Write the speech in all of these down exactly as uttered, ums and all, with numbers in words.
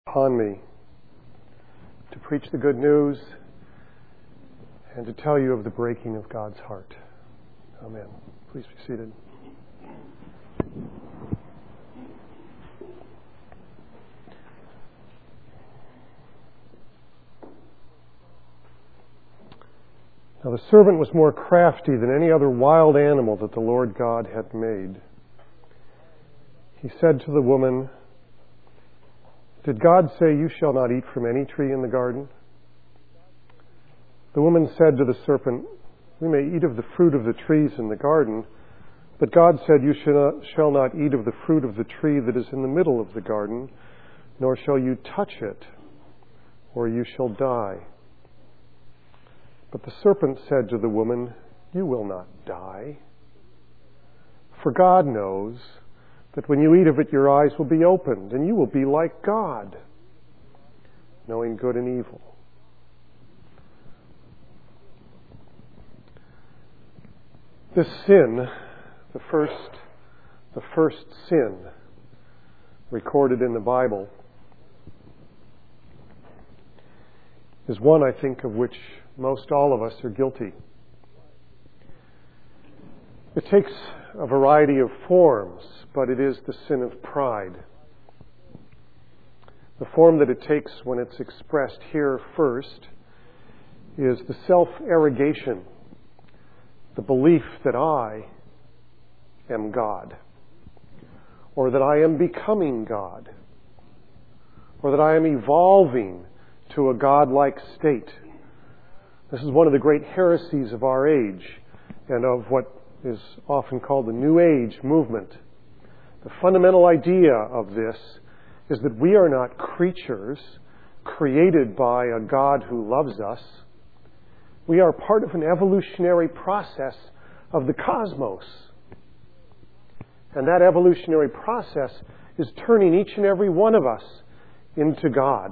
Upon me to preach the good news and to tell you of the breaking of God's heart. Amen. Please be seated. Now the serpent was more crafty than any other wild animal that the Lord God had made. He said to the woman, "Did God say you shall not eat from any tree in the garden?" The woman said to the serpent, "We may eat of the fruit of the trees in the garden, but God said you shall not eat of the fruit of the tree that is in the middle of the garden, nor shall you touch it, or you shall die." But the serpent said to the woman, "You will not die. For God knows that when you eat of it, your eyes will be opened, and you will be like God, knowing good and evil." This sin, the first, the first sin recorded in the Bible, is one, I think, of which most all of us are guilty. It takes a variety of forms, but it is the sin of pride. The form that it takes when it's expressed here first is the self-arrogation, the belief that I am God, or that I am becoming God, or that I am evolving to a God-like state. This is one of the great heresies of our age and of what is often called the New Age movement. The fundamental idea of this is that we are not creatures created by a God who loves us. We are part of an evolutionary process of the cosmos. And that evolutionary process is turning each and every one of us into God.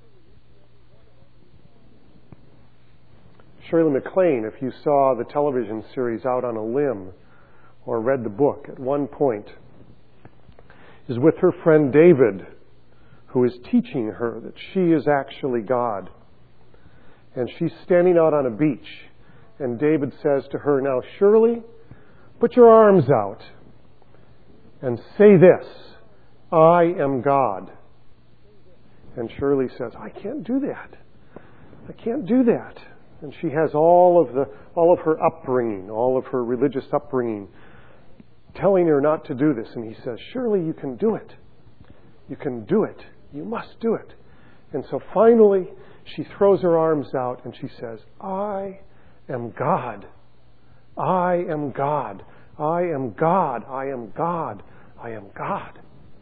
Shirley MacLaine, if you saw the television series Out on a Limb or read the book, at one point is with her friend David, who is teaching her that she is actually God. And she's standing out on a beach, and David says to her, "Now, Shirley, put your arms out and say this, 'I am God.'" And Shirley says, "I can't do that. I can't do that." And she has all of the all of her upbringing, all of her religious upbringing, telling her not to do this. And he says, "Surely you can do it. You can do it. You must do it." And so finally, she throws her arms out and she says, "I am God. I am God. I am God. I am God. I am God."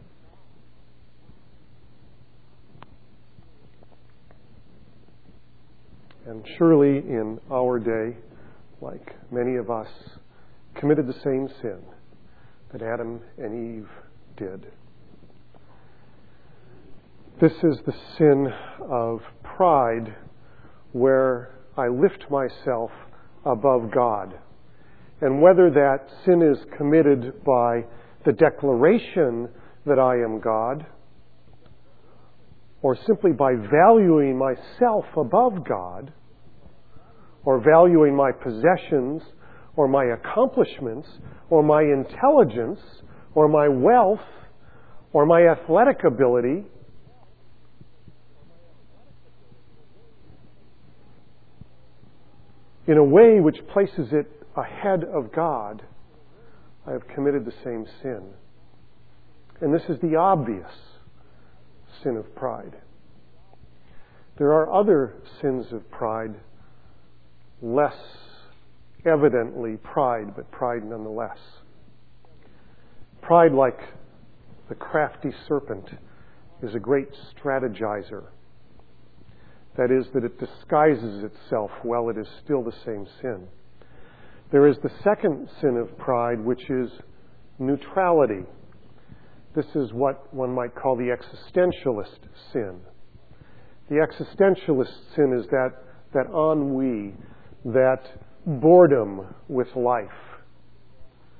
And surely in our day, like many of us, committed the same sin that Adam and Eve did. This is the sin of pride, where I lift myself above God. And whether that sin is committed by the declaration that I am God, or simply by valuing myself above God, or valuing my possessions, or my accomplishments, or my intelligence, or my wealth, or my athletic ability, in a way which places it ahead of God, I have committed the same sin. And this is the obvious sin of pride. There are other sins of pride, less evidently pride, but pride nonetheless. Pride, like the crafty serpent, is a great strategizer. That is, that it disguises itself while it is still the same sin. There is the second sin of pride, which is neutrality. This is what one might call the existentialist sin. The existentialist sin is that, that ennui, that boredom with life,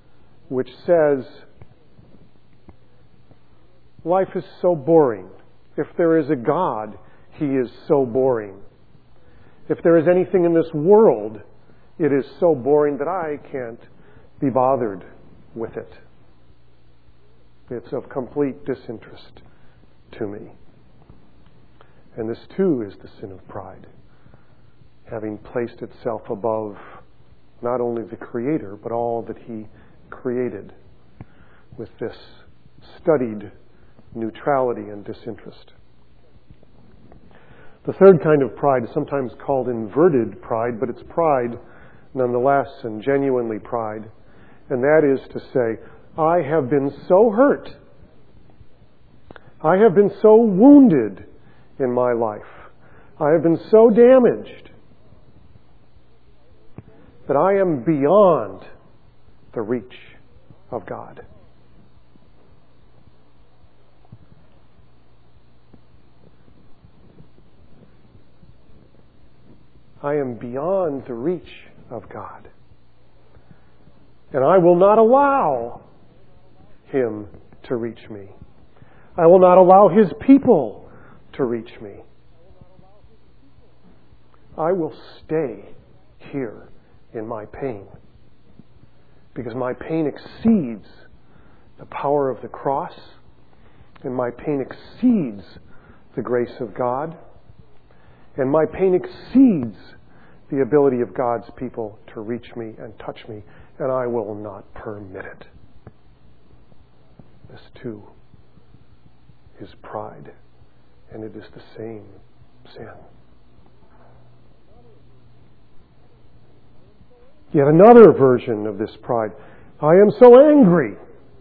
which says, life is so boring. If there is a God, He is so boring. If there is anything in this world, it is so boring that I can't be bothered with it. It's of complete disinterest to me. And this too is the sin of pride, having placed itself above not only the Creator, but all that He created with this studied neutrality and disinterest. The third kind of pride is sometimes called inverted pride, but it's pride nonetheless, and genuinely pride. And that is to say, I have been so hurt, I have been so wounded in my life, I have been so damaged, that I am beyond the reach of God. I am beyond the reach of God. And I will not allow Him to reach me. I will not allow His people to reach me. I will stay here in my pain, because my pain exceeds the power of the cross, and my pain exceeds the grace of God, and my pain exceeds the ability of God's people to reach me and touch me, and I will not permit it. This too is pride, and it is the same sin. Yet another version of this pride. I am so angry.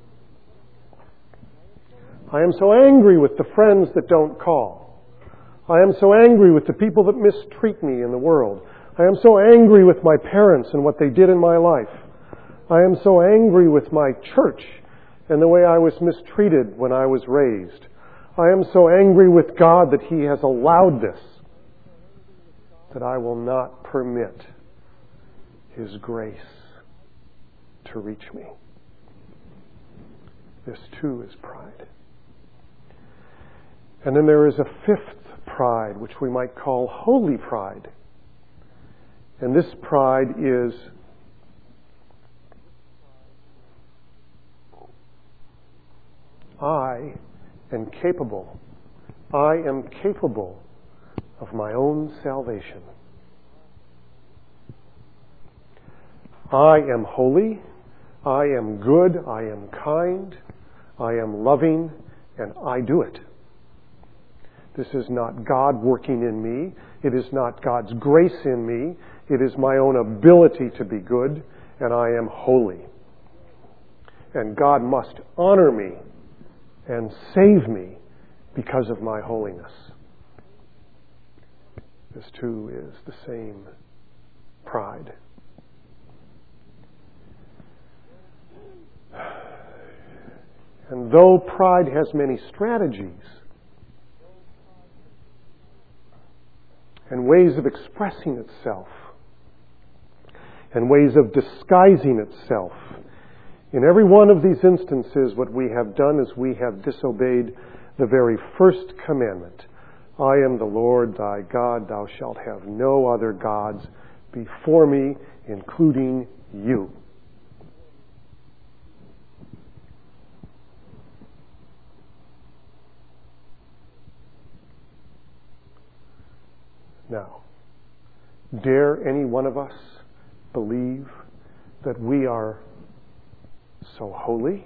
I am so angry with the friends that don't call. I am so angry with the people that mistreat me in the world. I am so angry with my parents and what they did in my life. I am so angry with my church and the way I was mistreated when I was raised. I am so angry with God that He has allowed this, that I will not permit His grace to reach me. This too is pride. And then there is a fifth pride, which we might call holy pride. And this pride is I am capable. I am capable of my own salvation. I am holy, I am good, I am kind, I am loving, and I do it. This is not God working in me. It is not God's grace in me. It is my own ability to be good, and I am holy. And God must honor me and save me because of my holiness. This too is the same pride. And though pride has many strategies and ways of expressing itself and ways of disguising itself, in every one of these instances what we have done is we have disobeyed the very first commandment. I am the Lord thy God, thou shalt have no other gods before me, including you. Now, dare any one of us believe that we are so holy,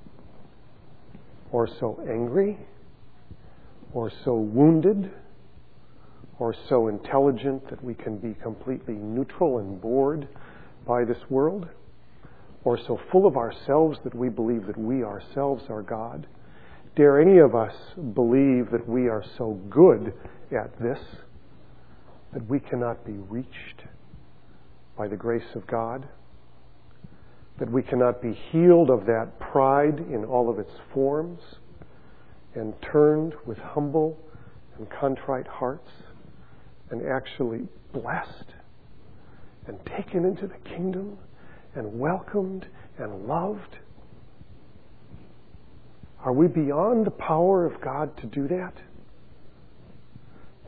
or so angry, or so wounded, or so intelligent that we can be completely neutral and bored by this world, or so full of ourselves that we believe that we ourselves are God? Dare any of us believe that we are so good at this that we cannot be reached by the grace of God? That we cannot be healed of that pride in all of its forms and turned with humble and contrite hearts and actually blessed and taken into the kingdom and welcomed and loved? Are we beyond the power of God to do that?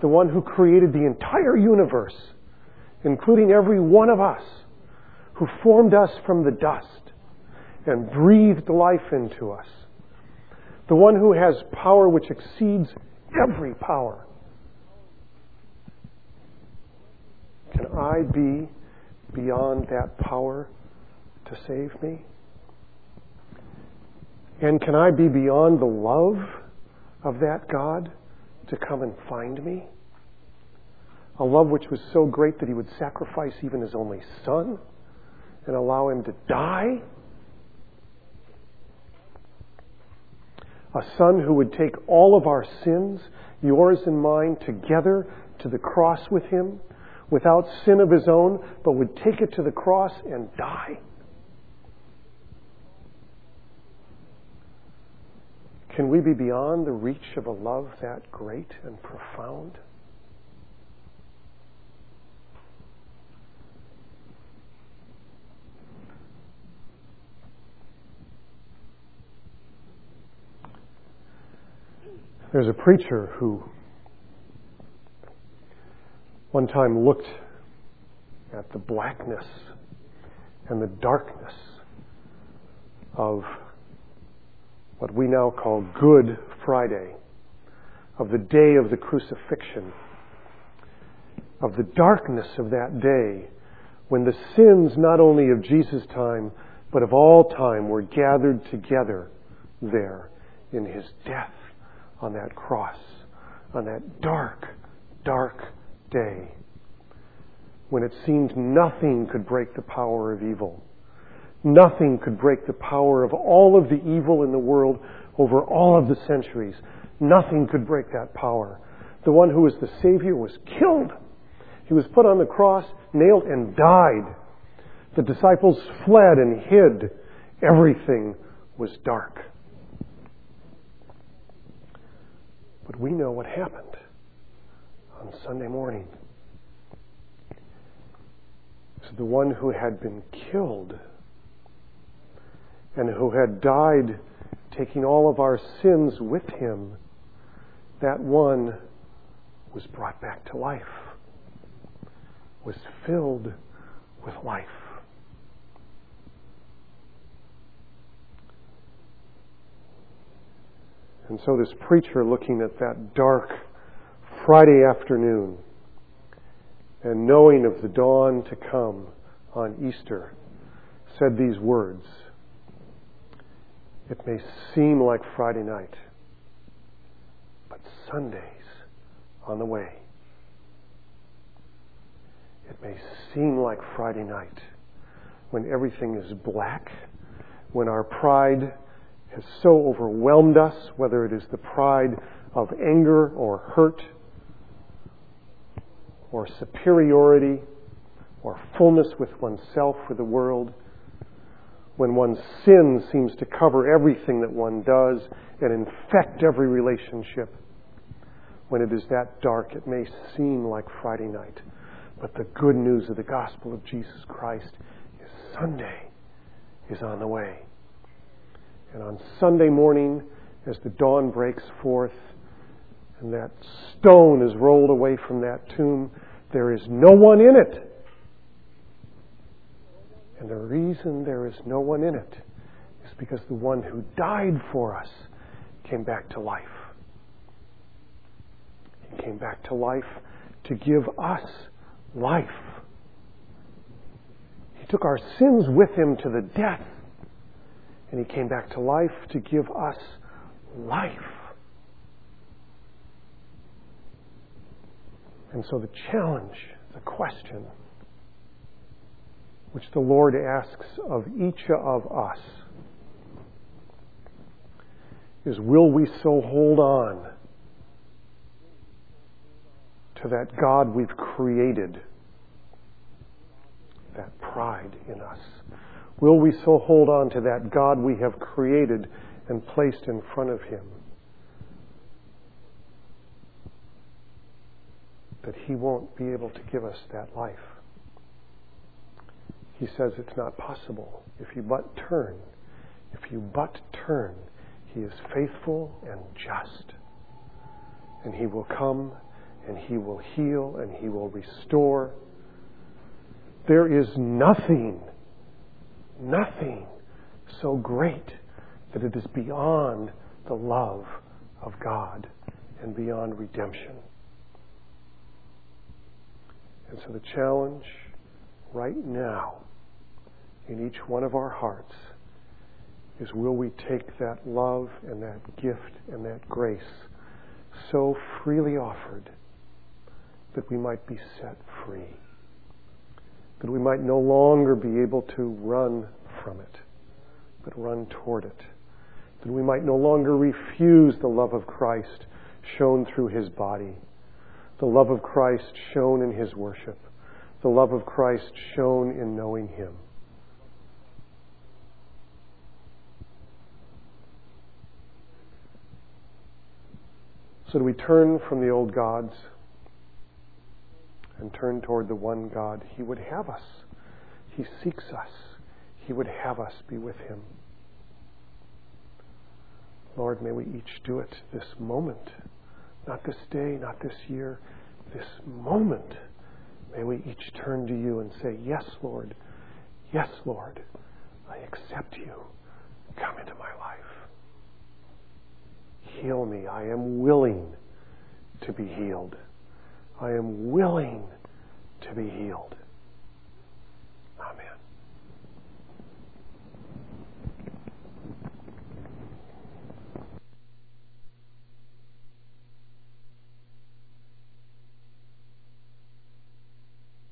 the one who created the entire universe, including every one of us, who formed us from the dust and breathed life into us, the one who has power which exceeds every power. Can I be beyond that power to save me? And can I be beyond the love of that God to come and find me? A love which was so great that he would sacrifice even his only son and allow him to die? A son who would take all of our sins, yours and mine, together to the cross with him, without sin of his own, but would take it to the cross and die. Can we be beyond the reach of a love that great and profound? There's a preacher who one time looked at the blackness and the darkness of what we now call Good Friday, of the day of the crucifixion, of the darkness of that day when the sins not only of Jesus' time but of all time were gathered together there in his death on that cross, on that dark, dark day when it seemed nothing could break the power of evil. Nothing could break the power of all of the evil in the world over all of the centuries. Nothing could break that power. The one who was the Savior was killed. He was put on the cross, nailed, and died. The disciples fled and hid. Everything was dark. But we know what happened on Sunday morning. So the one who had been killed and who had died taking all of our sins with him, that one was brought back to life, was filled with life. And so this preacher, looking at that dark Friday afternoon and knowing of the dawn to come on Easter, said these words: "It may seem like Friday night, but Sunday's on the way. It may seem like Friday night when everything is black, when our pride has so overwhelmed us, whether it is the pride of anger or hurt or superiority or fullness with oneself or the world, when one's sin seems to cover everything that one does and infect every relationship. When it is that dark, it may seem like Friday night. But the good news of the gospel of Jesus Christ is Sunday is on the way. And on Sunday morning, as the dawn breaks forth and that stone is rolled away from that tomb, there is no one in it. And the reason there is no one in it is because the one who died for us came back to life. He came back to life to give us life. He took our sins with him to the death, and he came back to life to give us life. And so the challenge, the question, which the Lord asks of each of us is, will we so hold on to that God we've created, that pride in us? Will we so hold on to that God we have created and placed in front of him that he won't be able to give us that life? He says it's not possible. If you but turn, if you but turn, he is faithful and just. And he will come and He will heal, and He will restore. There is nothing, nothing so great that it is beyond the love of God and beyond redemption. And so the challenge right now in each one of our hearts is, will we take that love and that gift and that grace so freely offered that we might be set free, that we might no longer be able to run from it, but run toward it, that we might no longer refuse the love of Christ shown through His body, the love of Christ shown in His worship, the love of Christ shown in knowing Him. So do we turn from the old gods and turn toward the one God? He would have us. He seeks us. He would have us be with Him. Lord, may we each do it this moment. Not this day, not this year, this moment. May we each turn to You and say, yes, Lord. Yes, Lord. I accept You. Come into my life. Heal me. I am willing to be healed. I am willing to be healed.